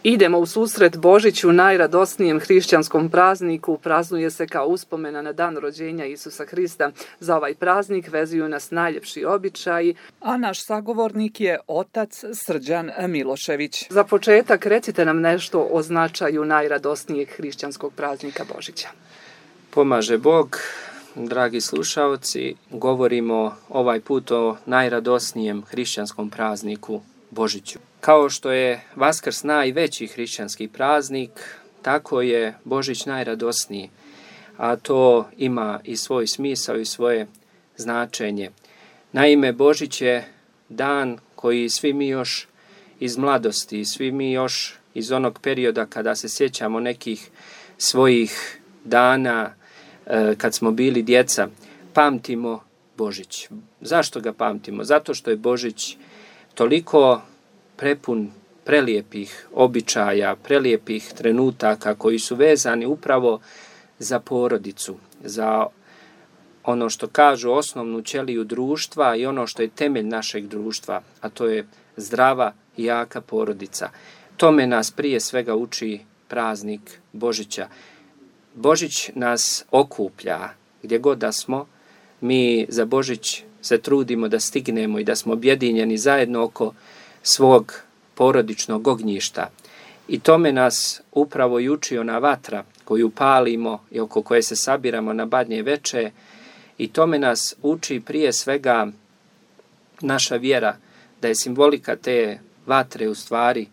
Idemo u susret Božiću, najradosnijem hrišćanskom prazniku. Praznuje se kao uspomena na dan rođenja Isusa Hrista. Za ovaj praznik vezuju nas najljepši običaji. A naš sagovornik je otac Srđan Milošević. Za početak recite nam nešto o značaju najradosnijeg hrišćanskog praznika Božića. Pomaže Bog, dragi slušaoci, govorimo ovaj put o najradosnijem hrišćanskom prazniku Božiću. Kao što je Vaskrs najveći hrišćanski praznik, tako je Božić najradosniji, a to ima i svoj smisao i svoje značenje. Naime, Božić je dan koji svi mi još iz mladosti, svi mi još iz onog perioda kada se sjećamo nekih svojih dana, kad smo bili djeca, pamtimo Božić. Zašto ga pamtimo? Zato što je Božić toliko prepun prelijepih običaja, prelijepih trenutaka koji su vezani upravo za porodicu, za ono što kažu osnovnu ćeliju društva i ono što je temelj našeg društva, a to je zdrava i jaka porodica. Tome nas prije svega uči praznik Božića. Božić nas okuplja gdje god da smo. Mi za Božić se trudimo da stignemo i da smo objedinjeni zajedno oko svog porodičnog ognjišta. I tome nas upravo i uči ona vatra koju palimo i oko koje se sabiramo na Badnje veče. I tome nas uči prije svega naša vjera, da je simbolika te vatre u stvari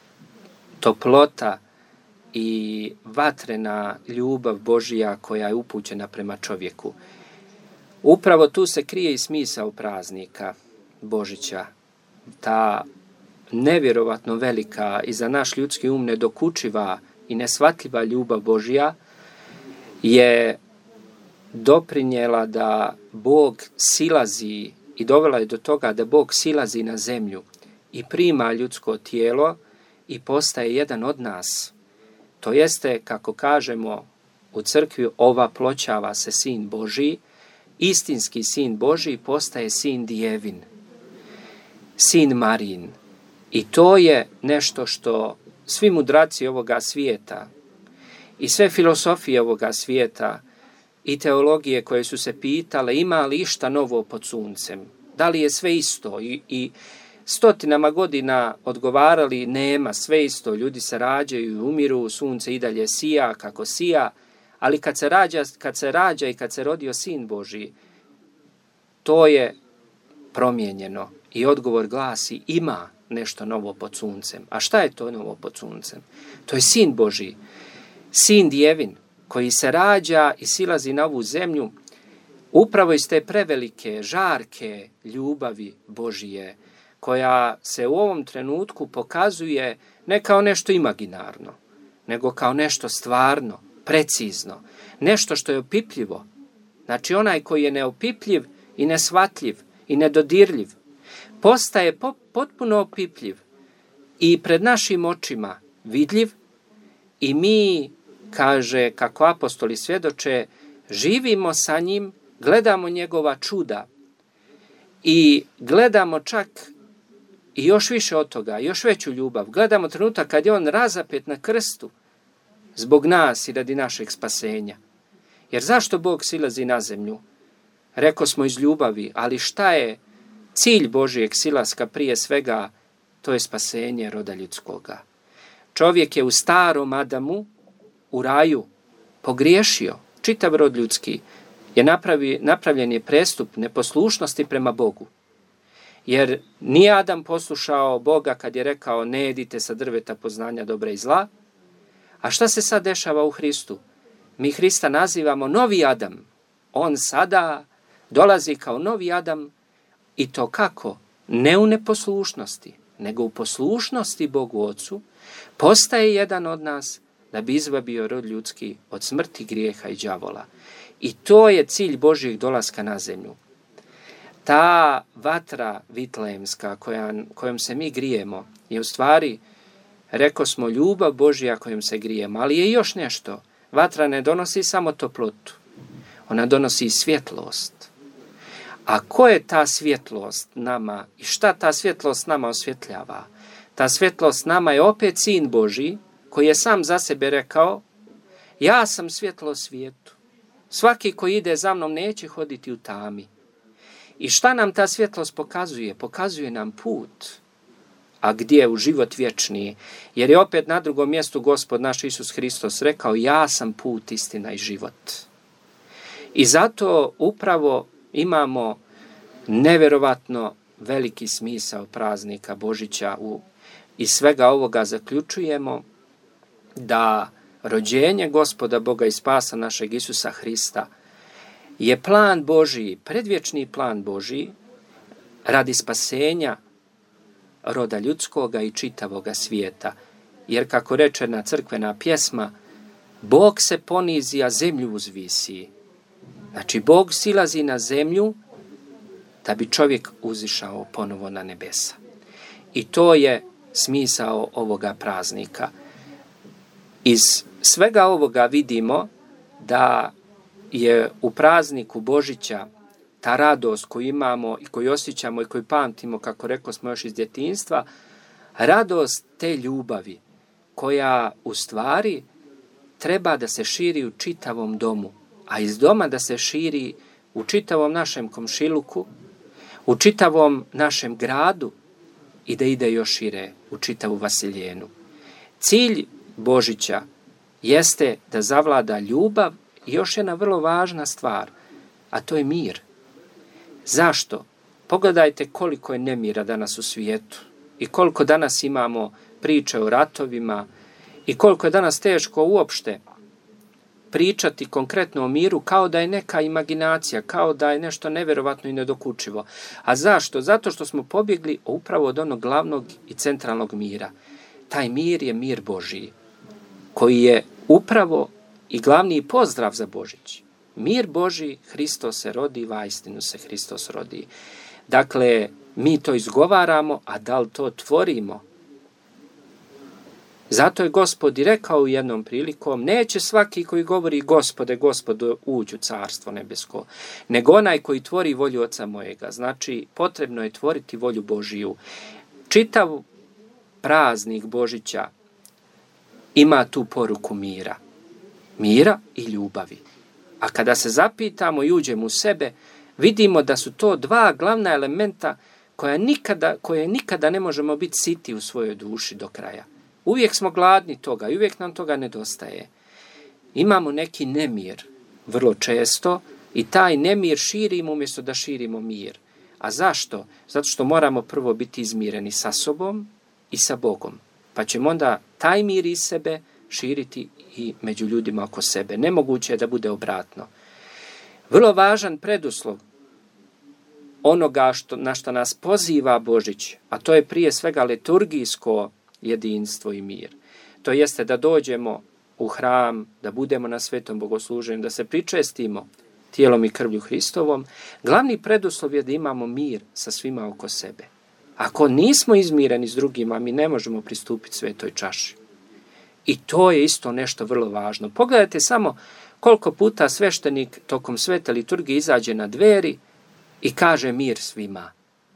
toplota i vatrena ljubav Božija koja je upućena prema čovjeku. Upravo tu se krije i smisao praznika Božića. Ta nevjerovatno velika i za naš ljudski um nedokučiva i neshvatljiva ljubav Božja je doprinijela da Bog silazi i dovela je do toga da Bog silazi na zemlju i prima ljudsko tijelo i postaje jedan od nas. To jeste, kako kažemo u crkvi, ovaploćava se Sin Božji, istinski Sin Božji postaje Sin Djevin, Sin Marijin. I to je nešto što svi mudraci ovoga svijeta i sve filosofije ovoga svijeta i teologije koje su se pitale ima li išta novo pod suncem, da li je sve isto i stotinama godina odgovarali nema, sve isto, ljudi se rađaju i umiru, sunce i dalje sija kako sija, ali kad se rađa i kad se rodio Sin Božji, to je promijenjeno i odgovor glasi ima nešto novo pod suncem. A šta je to novo pod suncem? To je Sin Božji, Sin Djevin, koji se rađa i silazi na ovu zemlju upravo iz te prevelike, žarke ljubavi Božije, koja se u ovom trenutku pokazuje ne kao nešto imaginarno, nego kao nešto stvarno, precizno, nešto što je opipljivo. Znači onaj koji je neopipljiv i neshvatljiv i nedodirljiv, postaje potpuno opipljiv i pred našim očima vidljiv i mi, kaže, kako apostoli svjedoče, živimo sa njim, gledamo njegova čuda i gledamo čak i još više od toga, još veću ljubav. Gledamo trenutak kad je on razapet na krstu zbog nas i radi našeg spasenja. Jer zašto Bog silazi na zemlju? Rekao smo iz ljubavi, ali šta je cilj Božijeg silaska prije svega? To je spasenje roda ljudskoga. Čovjek je u starom Adamu, u raju, pogriješio. Čitav rod ljudski je napravljen je prestup neposlušnosti prema Bogu. Jer nije Adam poslušao Boga kad je rekao ne jedite sa drveta poznanja dobra i zla. A šta se sad dešava u Hristu? Mi Hrista nazivamo novi Adam. On sada dolazi kao novi Adam i to kako? Ne u neposlušnosti, nego u poslušnosti Bogu Ocu, postaje jedan od nas da bi izbavio rod ljudski od smrti, grijeha i đavola. I to je cilj Božjeg dolaska na zemlju. Ta vatra vitlejemska kojom se mi grijemo je u stvari, rekao smo, ljubav Božja kojom se grijemo, ali je još nešto. Vatra ne donosi samo toplotu, ona donosi i svjetlost. A ko je ta svjetlost nama i šta ta svjetlost nama osvjetljava? Ta svjetlost nama je opet Sin Božji, koji je sam za sebe rekao, ja sam svjetlo svijetu. Svaki koji ide za mnom neće hoditi u tami. I šta nam ta svjetlost pokazuje? Pokazuje nam put. A gdje? U život vječni. Jer je opet na drugom mjestu Gospod naš Isus Hristos rekao, ja sam put, istina i život. I zato upravo imamo nevjerovatno veliki smisao praznika Božića. Iz svega ovoga zaključujemo da rođenje Gospoda Boga i spasa našeg Isusa Hrista je plan Božji, predvječni plan Božji radi spasenja roda ljudskoga i čitavoga svijeta. Jer kako reče jedna crkvena pjesma, Bog se ponizi, a zemlju uzvisi. Znači, Bog silazi na zemlju da bi čovjek uzišao ponovo na nebesa. I to je smisao ovoga praznika. Iz svega ovoga vidimo da je u prazniku Božića ta radost koju imamo i koju osjećamo i koju pamtimo, kako rekao smo još iz djetinjstva, radost te ljubavi koja u stvari treba da se širi u čitavom domu, a iz doma da se širi u čitavom našem komšiluku, u čitavom našem gradu i da ide još šire u čitavu Vasiljenu. Cilj Božića jeste da zavlada ljubav i još jedna vrlo važna stvar, a to je mir. Zašto? Pogledajte koliko je nemira danas u svijetu i koliko danas imamo priče o ratovima i koliko je danas teško uopšte pričati konkretno o miru kao da je neka imaginacija, kao da je nešto nevjerovatno i nedokučivo. A zašto? Zato što smo pobjegli upravo od onog glavnog i centralnog mira. Taj mir je mir Božji, koji je upravo i glavni pozdrav za Božić. Mir Božji, Hristos se rodi, vaistinu se Hristos rodi. Dakle, mi to izgovaramo, a da li to tvorimo? Zato je Gospod i rekao u jednom prilikom, neće svaki koji govori Gospode, Gospode, uđu u carstvo nebesko, nego onaj koji tvori volju Oca mojega. Znači, potrebno je tvoriti volju Božiju. Čitav praznik Božića ima tu poruku mira. Mira i ljubavi. A kada se zapitamo i uđemo u sebe, vidimo da su to dva glavna elementa koje nikada ne možemo biti siti u svojoj duši do kraja. Uvijek smo gladni toga i uvijek nam toga nedostaje. Imamo neki nemir vrlo često i taj nemir širimo umjesto da širimo mir. A zašto? Zato što moramo prvo biti izmireni sa sobom i sa Bogom. Pa ćemo onda taj mir iz sebe širiti i među ljudima oko sebe. Nemoguće je da bude obratno. Vrlo važan preduslov onoga na što nas poziva Božić, a to je prije svega liturgijsko jedinstvo i mir. To jeste da dođemo u hram, da budemo na svetom bogosluženju, da se pričestimo tijelom i krvlju Hristovom. Glavni preduslov je da imamo mir sa svima oko sebe. Ako nismo izmireni s drugima, mi ne možemo pristupiti svetoj čaši. I to je isto nešto vrlo važno. Pogledajte samo koliko puta sveštenik tokom svete liturgije izađe na dveri i kaže mir svima.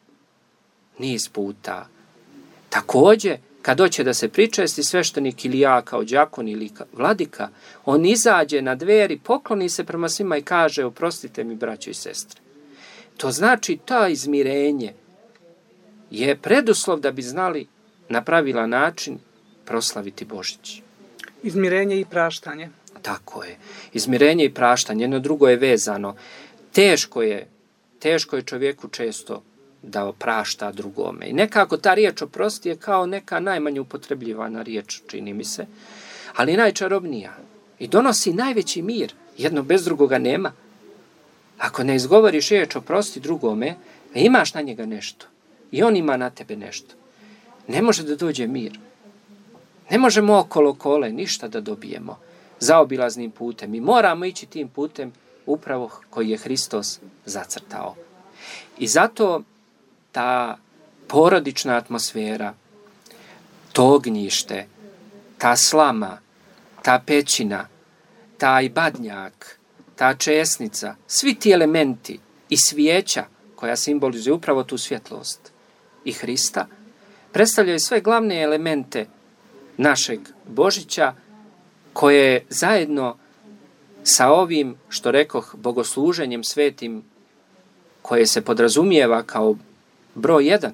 Niz puta. Također, kad hoće da se pričesti sveštenik ili ja kao đakon ili vladika, on izađe na dveri, pokloni se prema svima i kaže oprostite mi braćo i sestre. To znači to izmirenje je preduslov da bi znali na pravilan način proslaviti Božić. Izmirenje i praštanje. Tako je. Izmirenje i praštanje. Jedno drugo je vezano. Teško je čovjeku često da oprašta drugome. I nekako ta riječ oprosti je kao neka najmanje upotrebljivana riječ, čini mi se, ali najčarobnija. I donosi najveći mir. Jedno bez drugoga nema. Ako ne izgovoriš riječ oprosti drugome, imaš na njega nešto. I on ima na tebe nešto. Ne može da dođe mir. Ne možemo okolo kole ništa da dobijemo zaobilaznim putem. Mi moramo ići tim putem upravo koji je Hristos zacrtao. I zato ta porodična atmosfera, to ognjište, ta slama, ta pećina, taj badnjak, ta česnica, svi ti elementi i svijeća koja simbolizuje upravo tu svjetlost i Hrista, predstavljaju sve glavne elemente našeg Božića, koje zajedno sa ovim, što rekoh, bogosluženjem svetim, koje se podrazumijeva kao broj 1,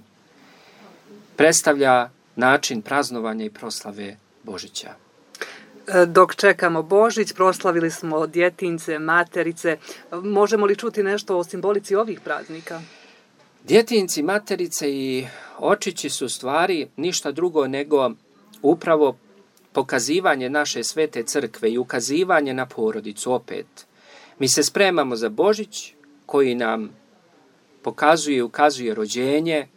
predstavlja način praznovanja i proslave Božića. Dok čekamo Božić, proslavili smo djetinjce, materice. Možemo li čuti nešto o simbolici ovih praznika? Djetinjci, materice i očići su stvari ništa drugo nego upravo pokazivanje naše svete crkve i ukazivanje na porodicu opet. Mi se spremamo za Božić koji nam pokazuje i ukazuje rođenje,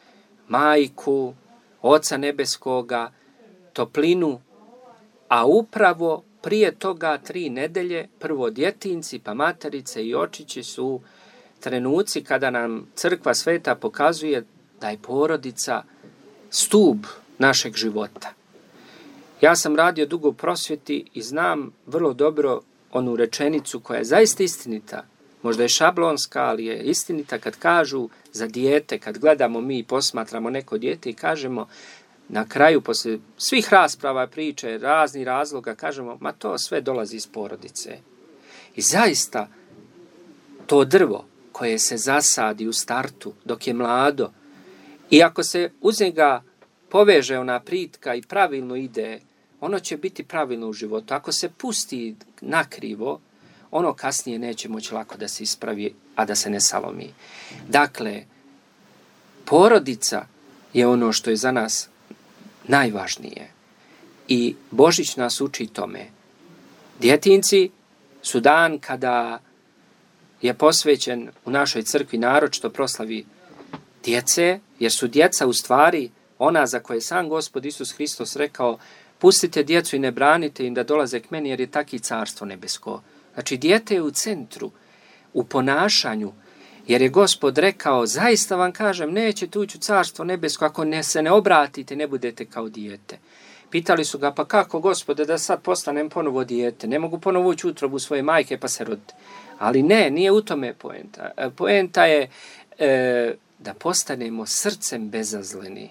majku, Oca Nebeskoga, toplinu, a upravo prije toga 3 nedelje, prvo djetinjci, pa materice i očići su trenuci kada nam crkva sveta pokazuje da je porodica stup našeg života. Ja sam radio dugo u prosvjeti i znam vrlo dobro onu rečenicu koja je zaista istinita. Možda je šablonska, ali je istinita kad kažu za dijete, kad gledamo mi i posmatramo neko dijete i kažemo na kraju, poslije svih rasprava, priče, raznih razloga, kažemo, ma to sve dolazi iz porodice. I zaista, to drvo koje se zasadi u startu dok je mlado, i ako se uz njega poveže ona pritka i pravilno ide, ono će biti pravilno u životu. Ako se pusti nakrivo, ono kasnije neće moći lako da se ispravi, a da se ne salomi. Dakle, porodica je ono što je za nas najvažnije. I Božić nas uči tome. Djetinjci su dan kada je posvećen u našoj crkvi naročito proslavi djece, jer su djeca u stvari ona za koje sam Gospod Isus Hristos rekao, pustite djecu i ne branite im da dolaze k meni jer je taki carstvo nebesko. Znači, dijete je u centru, u ponašanju, jer je Gospod rekao, zaista vam kažem, nećete ući u carstvo nebesko ako se ne obratite, ne budete kao dijete. Pitali su ga, pa kako, Gospode, da sad postanem ponovo dijete? Ne mogu ponovo ući u utrobu svoje majke pa se roditi. Ali ne, nije u tome poenta. Poenta je da postanemo srcem bezazleni.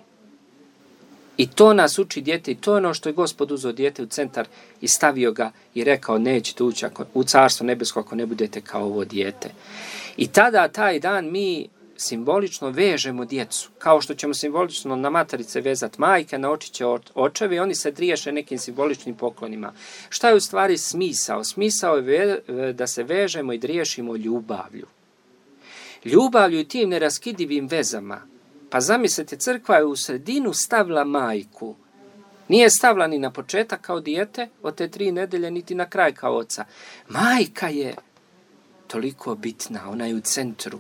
I to nas uči dijete i to je ono što je Gospod uzeo dijete u centar i stavio ga i rekao, nećete ući u carstvo nebesko ako ne budete kao ovo dijete. I tada, taj dan, mi simbolično vežemo djecu, kao što ćemo simbolično na materice vezati majke, na očiće očevi, oni se riješe nekim simboličnim poklonima. Šta je u stvari smisao? Smisao je da se vežemo i riješimo ljubavlju. Ljubavlju i tim neraskidivim vezama. Pa zamislite, crkva je u sredinu stavila majku. Nije stavila ni na početak kao dijete od te 3 nedelje, niti na kraj kao oca. Majka je toliko bitna, ona je u centru.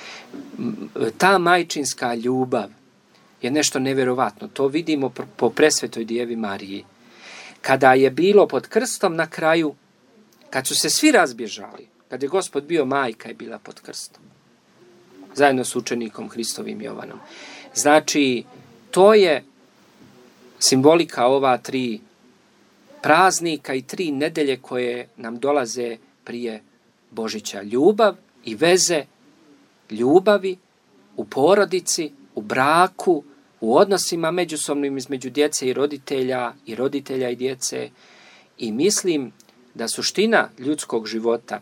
Ta majčinska ljubav je nešto nevjerovatno. To vidimo po presvetoj Djevi Mariji. Kada je bilo pod krstom na kraju, kad su se svi razbježali, kad je Gospod bio, majka je bila pod krstom. Zajedno s učenikom Hristovim Jovanom. Znači, to je simbolika ova 3 praznika i 3 nedelje koje nam dolaze prije Božića. Ljubav i veze ljubavi u porodici, u braku, u odnosima međusobnim između djece i roditelja i djece. I mislim da suština ljudskog života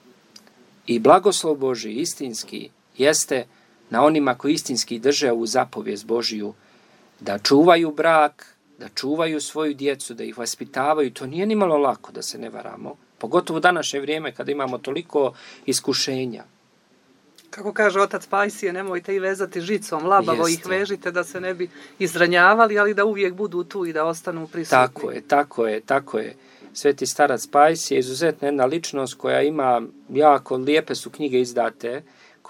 i blagoslov Božji istinski jeste na onima koji istinski drže ovu zapovijest Božiju, da čuvaju brak, da čuvaju svoju djecu, da ih vaspitavaju. To nije ni malo lako, da se ne varamo. Pogotovo u današnje vrijeme kada imamo toliko iskušenja. Kako kaže otac Pajsije, nemojte ih vezati žicom, labavo ih vežite da se ne bi izranjavali, ali da uvijek budu tu i da ostanu prisutni. Tako je. Sveti starac Pajsije je izuzetna jedna ličnost koja ima jako lijepe su knjige izdate,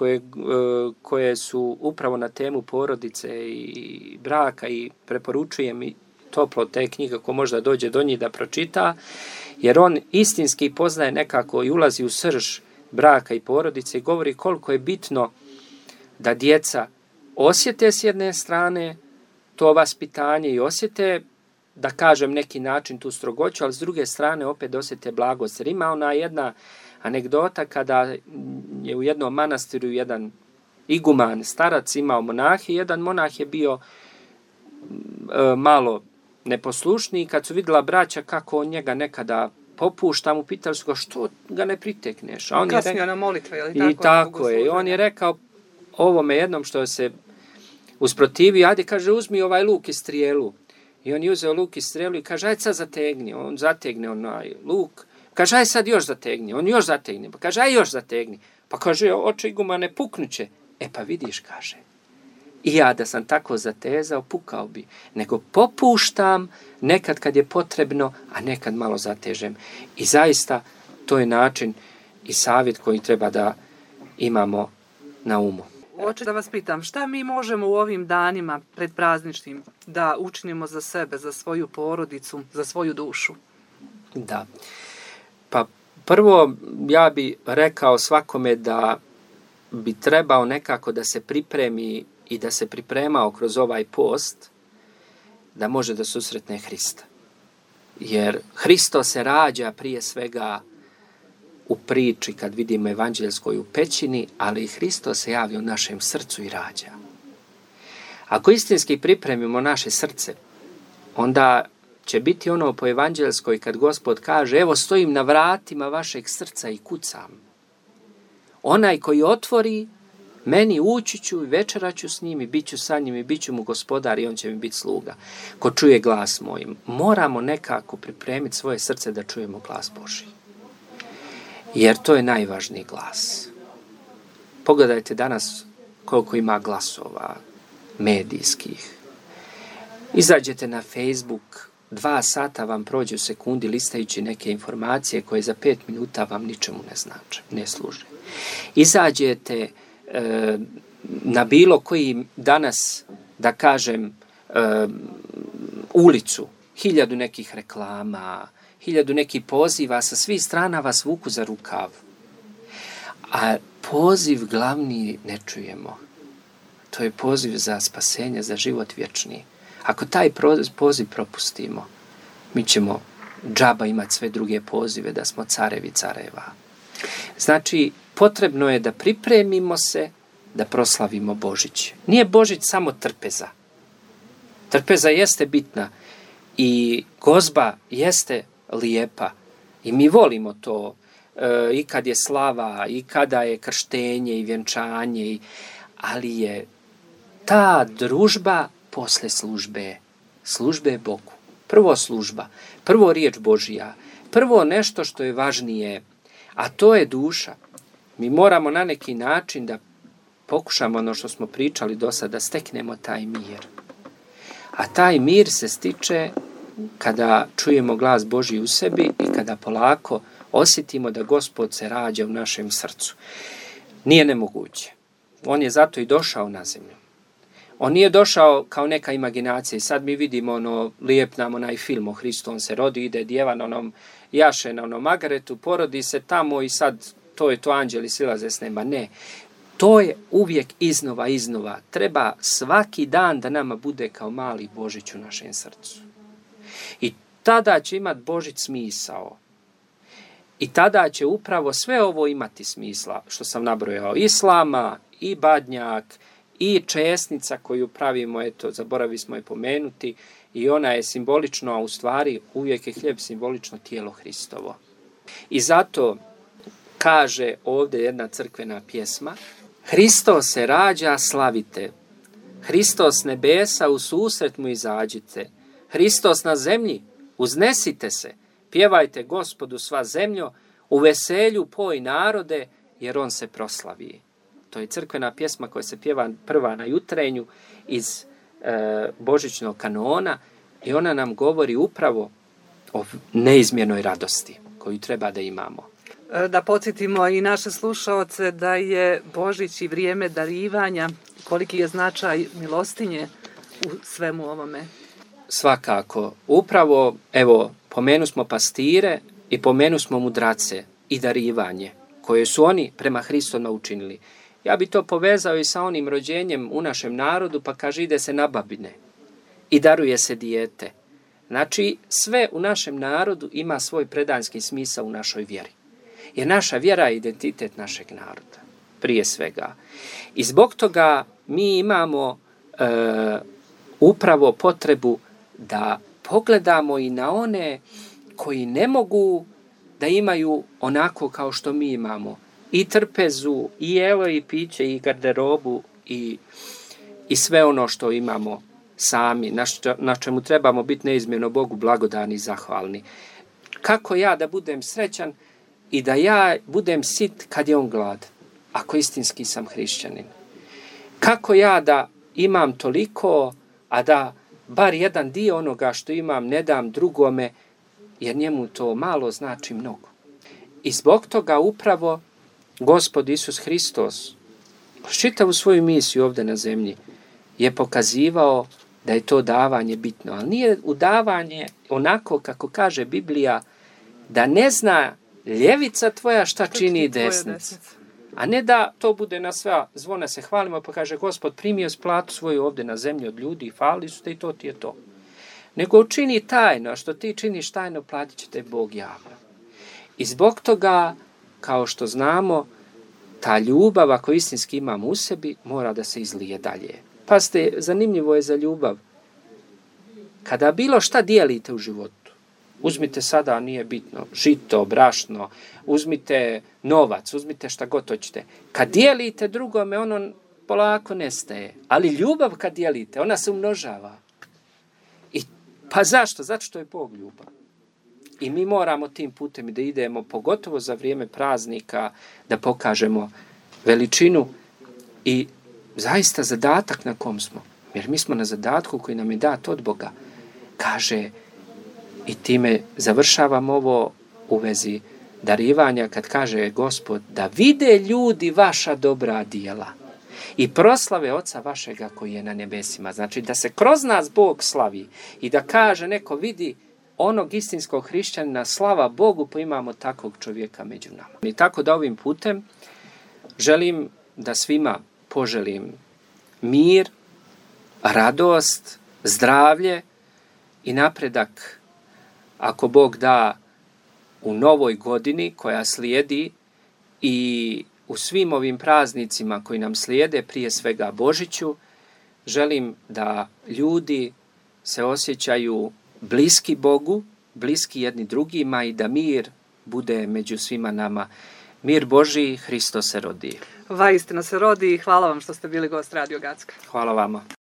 koje su upravo na temu porodice i braka i preporučujem i toplo te knjige ko možda dođe do njih da pročita, jer on istinski poznaje nekako i ulazi u srž braka i porodice i govori koliko je bitno da djeca osjete s jedne strane to vaspitanje i osjete, da kažem neki način tu strogoću, ali s druge strane opet osjete blagost. Jer ima ona jedna anegdota kada je u jednom manastiru jedan iguman starac imao monahe i jedan monah je bio malo neposlušniji, kad su vidjela braća kako on njega nekada popušta, mu pitali su ga što ga ne pritekneš. A on kasnije na molitve, je li tako? I tako je. I on je rekao ovome jednom što se usprotivi, ajde, kaže, uzmi ovaj luk i strijelu. I on je uzeo luk i strijelu i kaže, ajde sad zategni. On zategne onaj luk. Kaže, ajde sad još zategni. On još zategne. Pa kaže, ajde još zategni. Pa kaže, oče igumane, puknuće. E pa vidiš, kaže, i ja da sam tako zatezao, pukao bi. Nego popuštam nekad kad je potrebno, a nekad malo zatežem. I zaista to je način i savjet koji treba da imamo na umu. Hoću da vas pitam, šta mi možemo u ovim danima predprazničnim da učinimo za sebe, za svoju porodicu, za svoju dušu? Da. Pa prvo ja bi rekao svakome da bi trebao nekako da se pripremi i da se pripremao kroz ovaj post da može da susretne Hrista. Jer Hristo se rađa prije svega u priči kad vidimo evanđelskoj u pećini, ali i Hristo se javi u našem srcu i rađa. Ako istinski pripremimo naše srce, onda će biti ono po evanđelskoj kad Gospod kaže, evo stojim na vratima vašeg srca i kucam. Onaj koji otvori, meni ući ću i večerat ću s njim i bit ću sa njim i bit ću mu gospodar i on će mi biti sluga. Ko čuje glas moj, moramo nekako pripremiti svoje srce da čujemo glas Božji. Jer to je najvažniji glas. Pogledajte danas koliko ima glasova medijskih. Izađete na Facebook, 2 sata vam prođe u sekundi listajući neke informacije koje za 5 minuta vam ničemu ne znače, ne služe. Izađete na bilo koji danas, da kažem, ulicu, 1000 nekih reklama, 1000 nekih poziva, sa svih strana vas vuku za rukav. A poziv glavni ne čujemo. To je poziv za spasenje, za život vječni. Ako taj poziv propustimo, mi ćemo džaba imati sve druge pozive da smo carevi careva. Znači, potrebno je da pripremimo se da proslavimo Božić. Nije Božić samo trpeza. Trpeza jeste bitna i gozba jeste lijepa i mi volimo to i kad je slava i kada je krštenje i vjenčanje, ali je ta družba posle službe Bogu. Prvo služba, prvo riječ Božja, prvo nešto što je važnije, a to je duša. Mi moramo na neki način da pokušamo ono što smo pričali do sada, da steknemo taj mir. A taj mir se stiče kada čujemo glas Božji u sebi i kada polako osjetimo da Gospod se rađa u našem srcu. Nije nemoguće. On je zato i došao na zemlju. On nije došao kao neka imaginacija i sad mi vidimo lijep nam onaj film o Hristu, on se rodi, ide djeva na onom jaše, na onom magaretu, porodi se tamo i sad to je to, anđeli silaze s neba. Ne, to je uvijek iznova. Treba svaki dan da nama bude kao mali Božić u našem srcu. I tada će imati Božić smisao. I tada će upravo sve ovo imati smisla, što sam nabrojao, i slama, i badnjak, i česnica koju pravimo, eto, zaboravili smo je pomenuti, i ona je simbolično, a u stvari uvijek je hljeb simbolično tijelo Hristovo. I zato kaže ovdje jedna crkvena pjesma, Hristos se rađa, slavite. Hristos nebesa, u susret mu izađite. Hristos na zemlji, uznesite se. Pjevajte Gospodu sva zemljo, u veselju poj narode, jer on se proslavi. To je crkvena pjesma koja se pjeva prva na jutrenju iz božićnog kanona i ona nam govori upravo o neizmjernoj radosti koju treba da imamo. Da podsjetimo i naše slušaoce da je Božić i vrijeme darivanja, koliki je značaj milostinje u svemu ovome. Svakako. Upravo, evo, pomenu smo pastire i pomenu smo mudrace i darivanje koje su oni prema Hristu učinili. Ja bi to povezao i sa onim rođenjem u našem narodu, pa kaže ide se na babine i daruje se dijete. Znači, sve u našem narodu ima svoj predanski smisao u našoj vjeri. Jer naša vjera je identitet našeg naroda, prije svega. I zbog toga mi imamo upravo potrebu da pogledamo i na one koji ne mogu da imaju onako kao što mi imamo. I trpezu, i jelo, i piće, i garderobu, i sve ono što imamo sami, na čemu trebamo biti neizmjerno Bogu blagodani i zahvalni. Kako ja da budem srećan i da ja budem sit kad je on glad, ako istinski sam hrišćanin? Kako ja da imam toliko, a da bar jedan dio onoga što imam ne dam drugome, jer njemu to malo znači mnogo. I zbog toga upravo Gospod Isus Hristos, čitavu svoju misiju ovdje na zemlji, je pokazivao da je to davanje bitno. Ali nije udavanje onako kako kaže Biblija, da ne zna ljevica tvoja šta čini desnica. A ne da to bude na sva zvona se hvalimo, pa kaže Gospod primio platu svoju ovdje na zemlji od ljudi i hvalili su te i to ti je to. Nego učini tajno, a što ti činiš tajno, platit će te Bog javno. I zbog toga, kao što znamo, ta ljubav, ako istinski imamo u sebi, mora da se izlije dalje. Pazite, zanimljivo je za ljubav. Kada bilo šta dijelite u životu, uzmite sada, nije bitno, žito, brašno, uzmite novac, uzmite šta god hoćete. Kad dijelite drugome, ono polako nestaje. Ali ljubav kad dijelite, ona se umnožava. Pa zašto? Zato što je Bog ljubav. I mi moramo tim putem da idemo, pogotovo za vrijeme praznika, da pokažemo veličinu i zaista zadatak na kom smo. Jer mi smo na zadatku koji nam je dat od Boga. Kaže, i time završavam ovo u vezi darivanja, kad kaže Gospod, da vide ljudi vaša dobra djela i proslave Oca vašega koji je na nebesima. Znači da se kroz nas Bog slavi i da kaže neko vidi onog istinskog hrišćanina, slava Bogu, pa imamo takvog čovjeka među nama. I tako da ovim putem želim da svima poželim mir, radost, zdravlje i napredak, ako Bog da, u novoj godini koja slijedi i u svim ovim praznicima koji nam slijede, prije svega Božiću. Želim da ljudi se osjećaju bliski Bogu, bliski jedni drugima i da mir bude među svima nama. Mir Božji, Hristos se rodi. Vaistinu se rodi i hvala vam što ste bili gost Radio Gacka. Hvala vama.